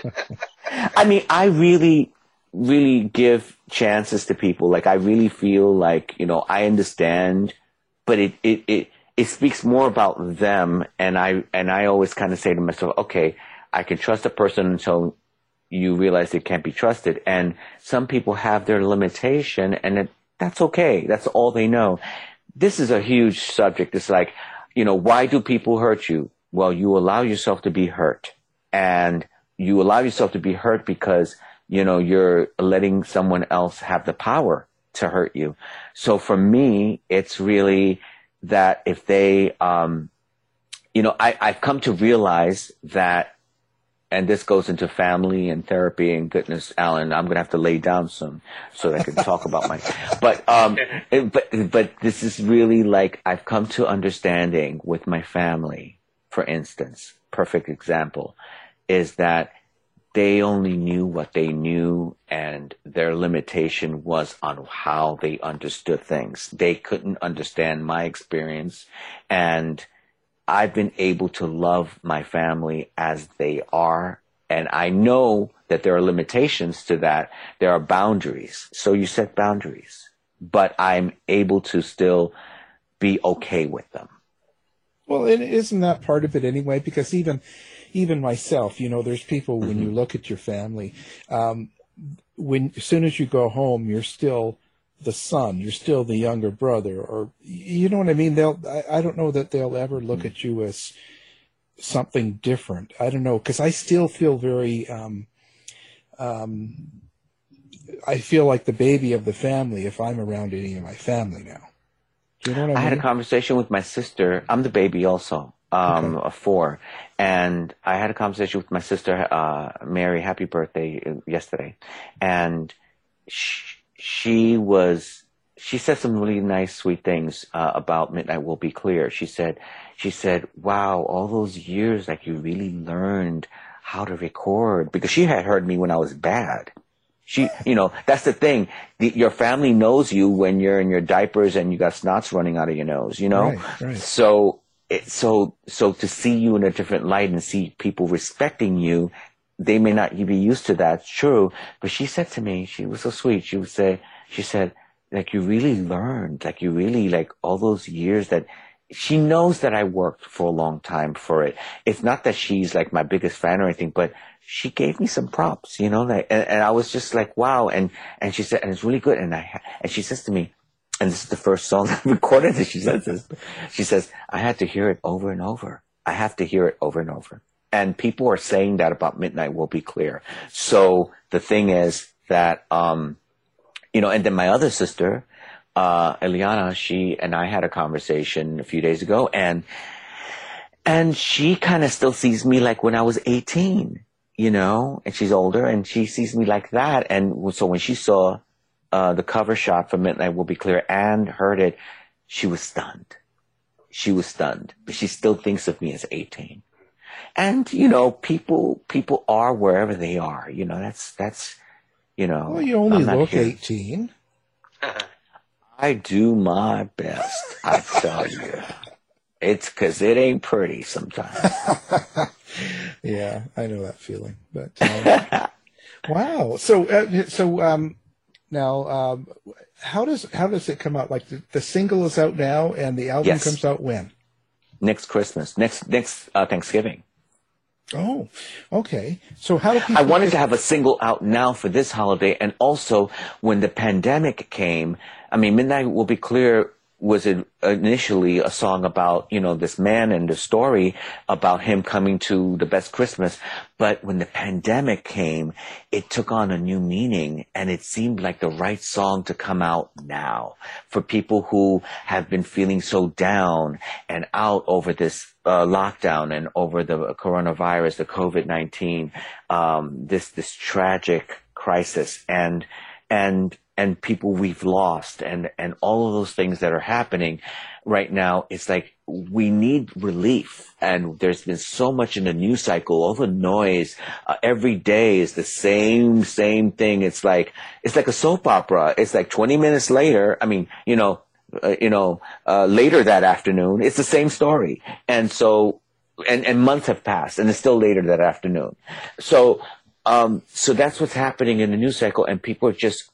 I mean, I really, really give chances to people. Like, I really feel like, you know, I understand, but it, it, it, it speaks more about them. And I, and I always kind of say to myself, okay, I can trust a person until you realize they can't be trusted. And some people have their limitation, and it, that's okay. That's all they know. This is a huge subject. It's like, you know, why do people hurt you? Well, you allow yourself to be hurt, and you allow yourself to be hurt because, you know, you're letting someone else have the power to hurt you. So for me, it's really that if they, um, you know, I, I've come to realize that, and this goes into family and therapy, and goodness, Alan, I'm going to have to lay down some so that I can talk about my, but, um, it, but, but this is really like, I've come to understanding with my family, for instance, perfect example, is that they only knew what they knew, and their limitation was on how they understood things. They couldn't understand my experience, and I've been able to love my family as they are, and I know that there are limitations to that. There are boundaries. So you set boundaries, but I'm able to still be okay with them. Well, and isn't that part of it anyway? Because even even myself, you know, there's people when you look at your family, um, when as soon as you go home, you're still the son, you're still the younger brother, or you know what I mean? They'll, I, I don't know that they'll ever look at you as something different. I don't know, because I still feel very, um, um, I feel like the baby of the family if I'm around any of my family now. Do you know what I mean? I had a conversation with my sister. I'm the baby also. Um, okay. Of four. And I had a conversation with my sister, uh, Mary, happy birthday uh, yesterday. And she, she was, she said some really nice, sweet things, uh, about Midnight Will Be Clear. She said, she said, wow, all those years, like you really learned how to record, because she had heard me when I was bad. She, you know, that's the thing. The, your family knows you when you're in your diapers and you got snots running out of your nose, you know? Right, right. So, It, so, so to see you in a different light and see people respecting you, they may not be used to that. It's true. But she said to me, she was so sweet. She would say, she said, like, you really learned, like, you really, like, all those years that she knows that I worked for a long time for it. It's not that she's like my biggest fan or anything, but she gave me some props, you know, like, and, and I was just like, wow. And, and she said, and it's really good. And I, and she says to me, and this is the first song I recorded that she says this. She says, I had to hear it over and over. I have to hear it over and over. And people are saying that about Midnight Will Be Clear. So the thing is that, um, you know, and then my other sister, uh, Eliana, she and I had a conversation a few days ago, and, and she kind of still sees me like when I was eighteen, you know, and she's older and she sees me like that. And so when she saw Uh, the cover shot for Midnight Will Be Clear and heard it, she was stunned. She was stunned, but she still thinks of me as eighteen. And, you know, people, people are wherever they are, you know, that's, that's, you know. Well, you only look here. eighteen. I do my best, I tell you. It's cause it ain't pretty sometimes. Yeah, I know that feeling, but, um, wow. So, uh, so, um, Now, um, how does how does it come out? Like the, the single is out now, and the album yes. comes out when? Next Christmas, next next uh, Thanksgiving. Oh, okay. So how do people? I wanted to have a single out now for this holiday, and also when the pandemic came. I mean, Midnight Will Be Clear was initially a song about, you know, this man and the story about him coming to the best Christmas. But when the pandemic came, it took on a new meaning, and it seemed like the right song to come out now for people who have been feeling so down and out over this uh, lockdown and over the coronavirus, the COVID nineteen, um, this, this tragic crisis, and, and, and people we've lost, and, and all of those things that are happening right now. It's like we need relief. And there's been so much in the news cycle, all the noise, uh, every day is the same, same thing. It's like, it's like a soap opera. It's like twenty minutes later. I mean, you know, uh, you know, uh, later that afternoon, it's the same story. And so, and, and months have passed, and it's still later that afternoon. So, um, so that's what's happening in the news cycle, and people are just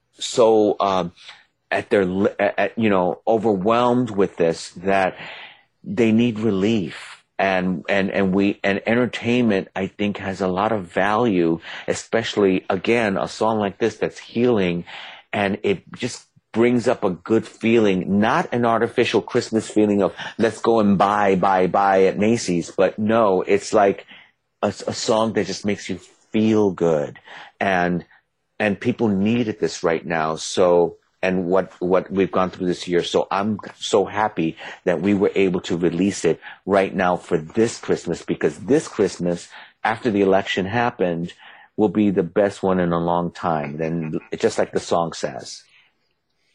so um, at their, at, you know, overwhelmed with this that they need relief. And, and, and we, and entertainment, I think, has a lot of value, especially, again, a song like this that's healing, and it just brings up a good feeling, not an artificial Christmas feeling of let's go and buy, buy, buy at Macy's, but no, it's like a, a song that just makes you feel good. And, And people needed this right now. So, and what, what we've gone through this year. So I'm so happy that we were able to release it right now for this Christmas, because this Christmas, after the election happened, will be the best one in a long time. Then, just like the song says.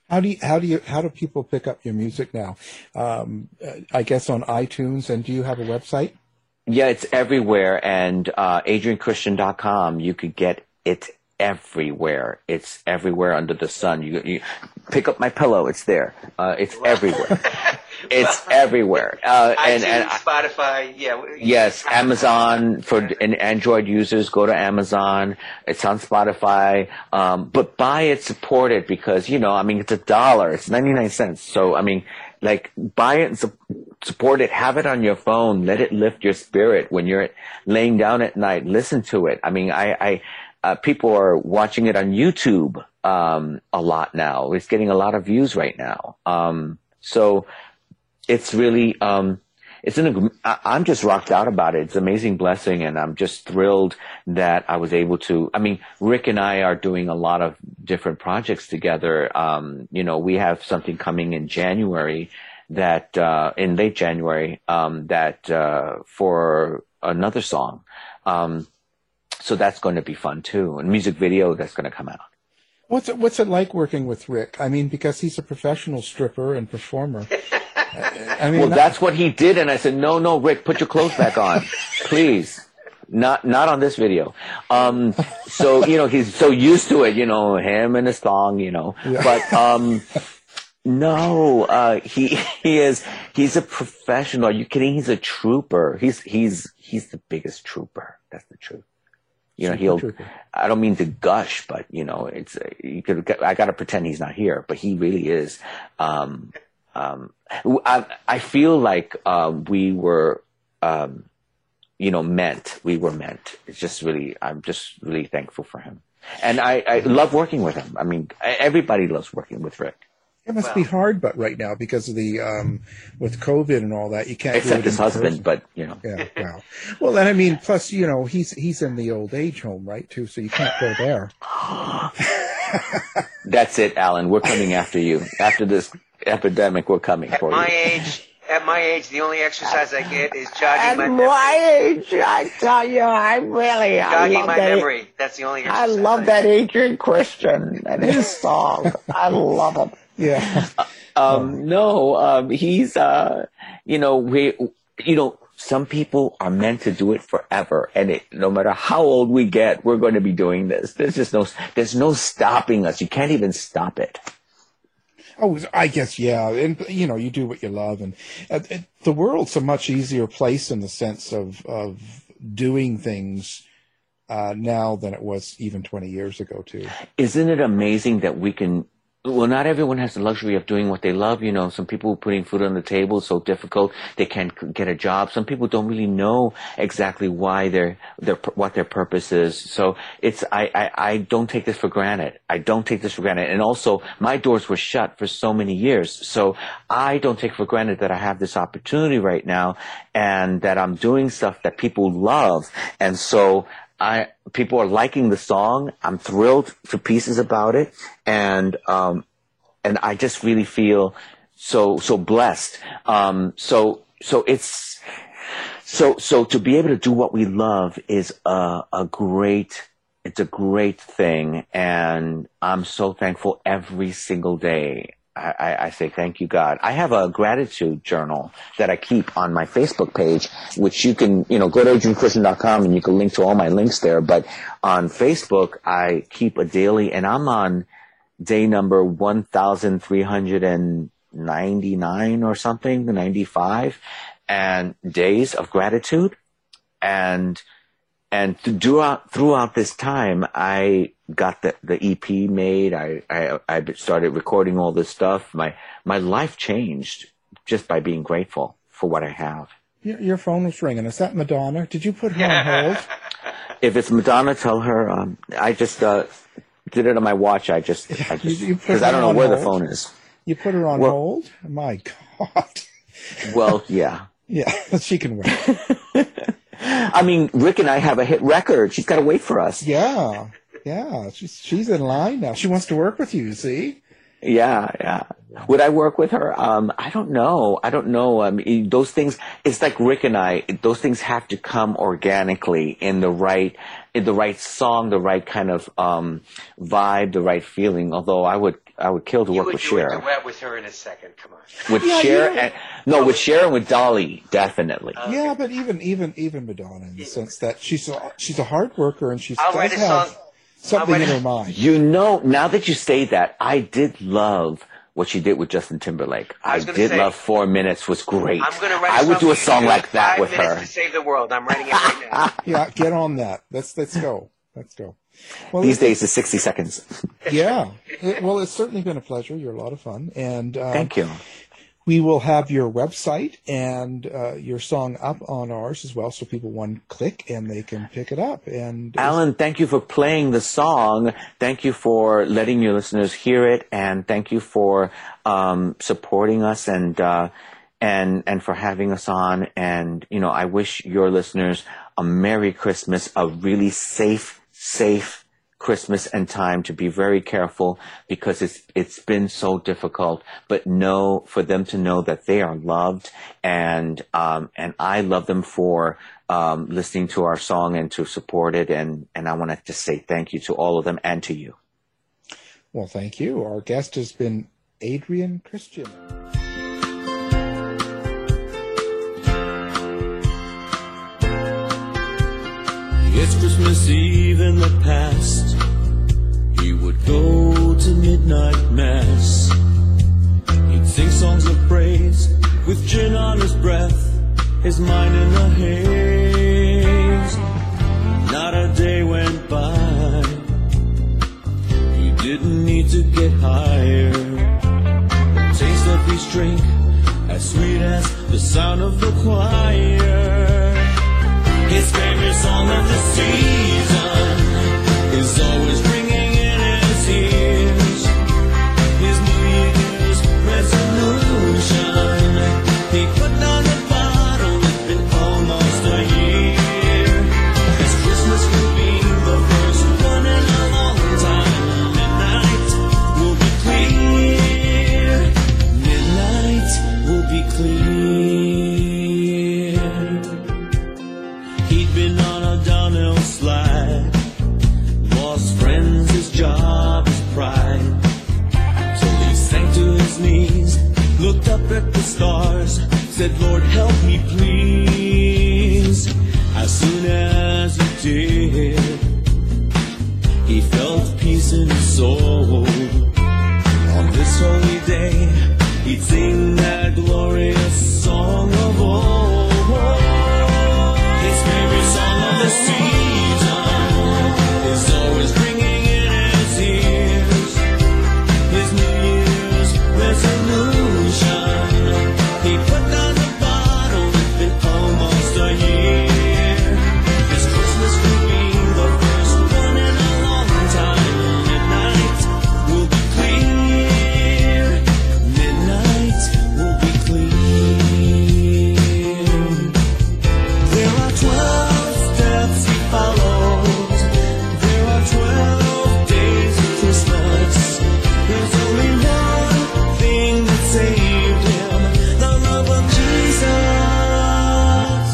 How do you, how do you, how do people pick up your music now? Um, I guess on iTunes, and do you have a website? Yeah, it's everywhere. And, uh, adrian christian dot com, you could get it everywhere. It's everywhere under the sun. You, you pick up my pillow. It's there. Uh, it's everywhere. It's well, everywhere. Uh, and, iTunes, and Spotify, yeah. Yes, Amazon for an Android users. Go to Amazon. It's on Spotify. Um, but buy it, support it, because you know, I mean, it's a dollar. It's ninety nine cents. So I mean, like, buy it and su- support it. Have it on your phone. Let it lift your spirit when you're laying down at night. Listen to it. I mean, I, I uh, people are watching it on YouTube um, a lot now. It's getting a lot of views right now. Um, so. It's really, um, it's an, I'm just rocked out about it. It's an amazing blessing, and I'm just thrilled that I was able to, I mean, Rick and I are doing a lot of different projects together. Um, you know, we have something coming in January that, uh, in late January, um, that, uh, for another song. Um, so that's going to be fun too. And music video that's going to come out. What's it, what's it like working with Rick? I mean, because he's a professional stripper and performer. I mean, well, that's what he did, and I said, "No, no, Rick, put your clothes back on, please. Not, not on this video." Um, so you know, he's so used to it, you know, him and his thong, you know. Yeah. But um, no, uh, he he is he's a professional. Are you kidding? He's a trooper. He's he's he's the biggest trooper. That's the truth. You know, he'll. Trooper. I don't mean to gush, but you know, it's you could. I got to pretend he's not here, but he really is. Um, Um, I, I feel like, uh, we were, um, you know, meant, we were meant. It's just really, I'm just really thankful for him. And I, I love working with him. I mean, everybody loves working with Rick. It must well, be hard, but right now, because of the, um, with COVID and all that, you can't except do it his husband, person. But, you know. Yeah, wow. Well, then, I mean, plus, you know, he's, he's in the old age home, right, too, so you can't go there. That's it, Alan. We're coming after you. After this epidemic, we're coming at for my you. age, at my age, the only exercise I get is jogging at my memory. At my age, I tell you, I really jogging I love my that, memory. That's the only exercise. I love I that Adrian Christian and his song. I love him. Yeah. Um, no, um, he's, uh, you know, we, you know, some people are meant to do it forever, and it, no matter how old we get, we're going to be doing this. There's just no, there's no stopping us. You can't even stop it. Oh, I guess, yeah. And, you know, you do what you love. And uh, it, the world's a much easier place in the sense of, of doing things uh, now than it was even twenty years ago, too. Isn't it amazing that we can, well, not everyone has the luxury of doing what they love. You know, some people putting food on the table is so difficult. They can't get a job. Some people don't really know exactly why their, their, what their purpose is. So it's, I, I, I don't take this for granted. I don't take this for granted. And also, my doors were shut for so many years. So I don't take for granted that I have this opportunity right now and that I'm doing stuff that people love. And so, I, people are liking the song. I'm thrilled to pieces about it. And, um, and I just really feel so, so blessed. Um, so, so it's, so, so to be able to do what we love is a, a great, it's a great thing. And I'm so thankful every single day. I, I say thank you, God. I have a gratitude journal that I keep on my Facebook page, which you can, you know, go to adrian christian dot com and you can link to all my links there. But on Facebook, I keep a daily, and I'm on day number one thousand three hundred ninety-nine or something, ninety-five, and days of gratitude. And And throughout, throughout this time, I got the, the E P made. I, I, I started recording all this stuff. My, my life changed just by being grateful for what I have. Your, your phone was ringing. Is that Madonna? Did you put her on hold? If it's Madonna, tell her, um, I just, uh, did it on my watch. I just, I just, because I don't know where hold? the phone is. You put her on well, hold? My God. Well, yeah. Yeah, she can wait. I mean, Rick and I have a hit record. She's got to wait for us. Yeah, yeah. She's she's in line now. She wants to work with you, see? Yeah, yeah. Would I work with her? Um, I don't know. I don't know. I mean, those things, it's like Rick and I, those things have to come organically in the right, in the right song, the right kind of, um, vibe, the right feeling. Although I would, I would kill to You work would with do a Cher. duet with her in a second. Come on. With Yeah, Cher yeah. and no, with Cher and with Dolly, definitely. Uh, Yeah, but even even even Madonna, in the sense that she's a, she's a hard worker and she I'll does write a have song- something I'll in write her a- mind. You know, now that you say that, I did love what she did with Justin Timberlake. I I, was gonna did say- love Four Minutes was great. I'm going to write. I would do a for song you. like that Five with minutes her. to save the world. I'm writing it right now. Yeah, get on that. Let's let's go. Let's go. Well, These it's- days, it's sixty seconds. Yeah. It- well, it's certainly been a pleasure. You're a lot of fun, and um, Thank you. we will have your website and uh, your song up on ours as well, so people one click and they can pick it up. And Alan, thank you for playing the song. Thank you for letting your listeners hear it, and thank you for um, supporting us and uh, and and for having us on. And you know, I wish your listeners a Merry Christmas, a really safe, safe Christmas and time, to be very careful because it's it's been so difficult. But know for them to know that they are loved, and um, and I love them for um, listening to our song and to support it. And and I want to just say thank you to all of them and to you. well, thank you. Our guest has been Adrian Christian. It's Christmas Eve in the past. He would go to midnight mass. He'd sing songs of praise with gin on his breath, his mind in a haze. Not a day went by. He didn't need to get higher. The taste of his drink, as sweet as the sound of the choir. His favorite song of the season is always ringing in his ears. His New Year's resolution, he put down the bottle, it's been almost a year. His Christmas will be the first one in a long time. Midnight will be clear. Midnight will be clear. He'd been on a downhill slide, lost friends, his job, his pride. So he sank to his knees, looked up at the stars, said, Lord, help me please. As soon as he did, he felt peace in his soul. On this holy day, he'd sing that glorious song of old. His favorite song of the season is always ringing in his ears. His New Year's resolution, he put down the bottle, it's been almost a year. This Christmas will be the first one in a long time. Midnight will be clear. Midnight will be clear. There are twelve steps he follows. There are twelve days of Christmas. There's only one thing that saved him, the love of Jesus.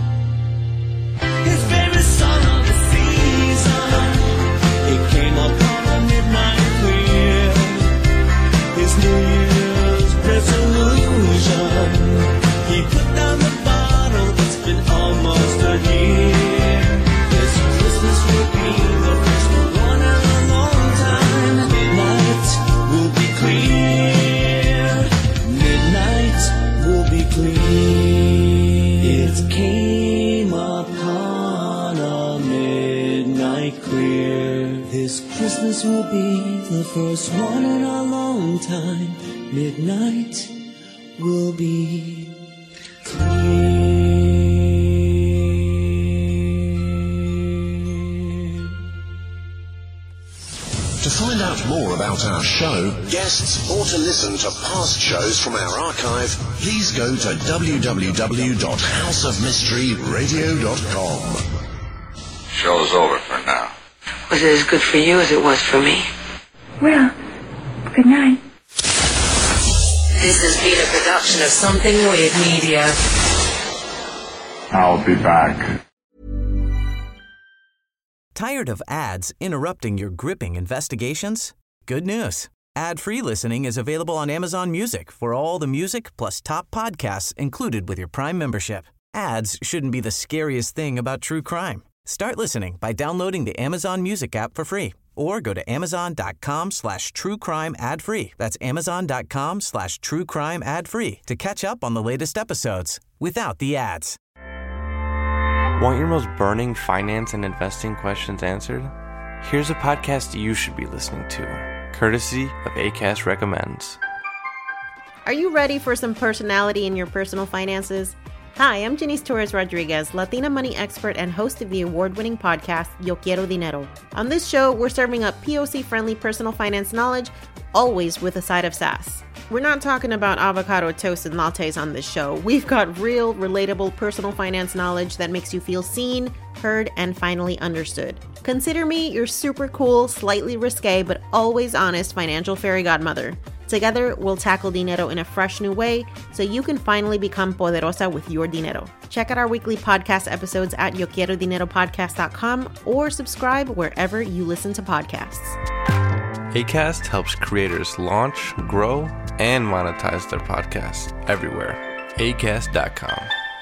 His favorite song of the season, it came up on a midnight clear. His New Year's resolution, he put down the bottle, it's been almost a year. This Christmas will be the first one in a long time. Midnight will be clear. Midnight will be clear. It came upon a midnight clear. This Christmas will be the first one in a long time. Midnight will be clear. To find out more about our show, guests, or to listen to past shows from our archive, please go to w w w dot house of mystery radio dot com. Show's over for now. Was it as good for you as it was for me? Well, good night. This has been a production of Something Weird Media. I'll be back. Tired of ads interrupting your gripping investigations? Good news. Ad-free listening is available on Amazon Music for all the music plus top podcasts included with your Prime membership. Ads shouldn't be the scariest thing about true crime. Start listening by downloading the Amazon Music app for free or go to amazon.com slash true crime ad free. That's amazon.com slash true crime ad free to catch up on the latest episodes without the ads. Want your most burning finance and investing questions answered? Here's a podcast you should be listening to, courtesy of Acast Recommends. Are you ready for some personality in your personal finances? Hi, I'm Janice Torres Rodriguez, Latina money expert and host of the award-winning podcast, Yo Quiero Dinero. On this show, we're serving up P O C-friendly personal finance knowledge, always with a side of sass. We're not talking about avocado toast and lattes on this show. We've got real, relatable personal finance knowledge that makes you feel seen, heard, and finally understood. Consider me your super cool, slightly risque, but always honest financial fairy godmother. Together, we'll tackle dinero in a fresh new way so you can finally become poderosa with your dinero. Check out our weekly podcast episodes at yo quiero dinero podcast dot com or subscribe wherever you listen to podcasts. Acast helps creators launch, grow, and monetize their podcasts everywhere. acast dot com.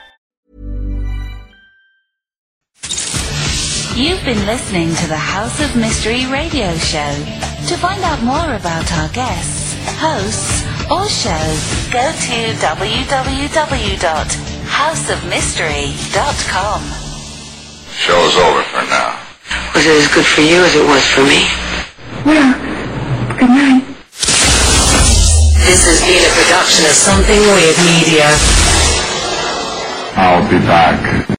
You've been listening to the House of Mystery radio show. To find out more about our guests, hosts, or shows, go to w w w dot house of mystery dot com. Show's over for now. Was it as good for you as it was for me? Well, good night. This has been a production of Something Weird Media. I'll be back.